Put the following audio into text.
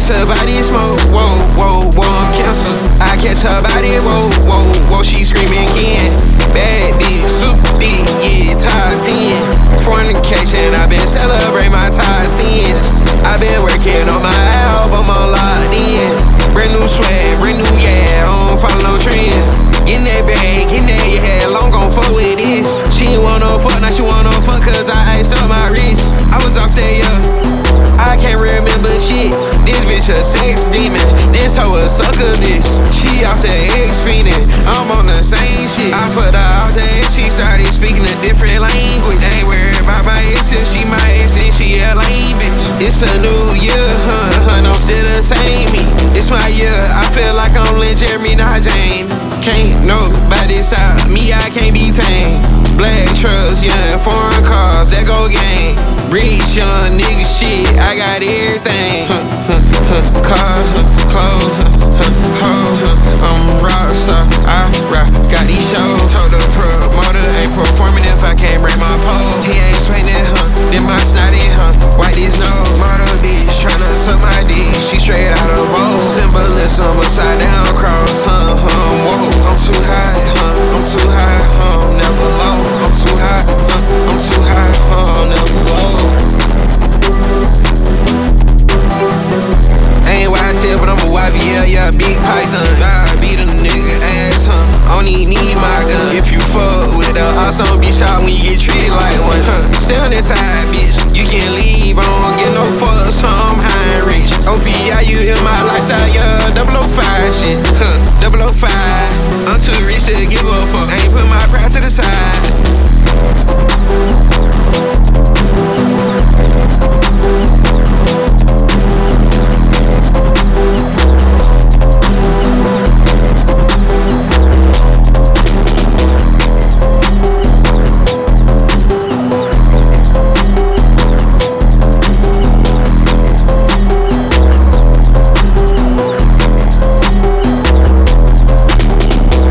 ice her body smoke, whoa, whoa, whoa, I'm cancer. I catch her body, whoa, whoa, whoa, she screaming again. Bad bitch, super thick, yeah, top 10. Fornication, I been celebrating my top sins. I been working on my album, I'm locked in. Brand new swag, brand new, yeah, I don't follow no trend. Getting that bag, getting that, yeah, long gon' fuck with this. She ain't want no fuck, now she want no fuck, cause I iced up my wrist. I was off there, yeah. I can't remember shit. This bitch a sex demon. This hoe a sucker bitch. She off the X feeding. I'm on the same shit. I put her out there. She started speaking a different language. Ain't worried about my ex if she my ex and she a lame bitch. It's a new year, I'm still the same me. It's my year. I feel like I'm Lynn Jeremy, not Jane. Can't nobody stop me. I can't be tamed. Black trucks, young foreign cars, that go gang. Rich young nigga shit, I got everything. Cars, clothes, hoes, I'm a rockstar, I rock, got these shows. Told the promoter ain't performing if I can't bring my pole. He ain't swinging, then my snot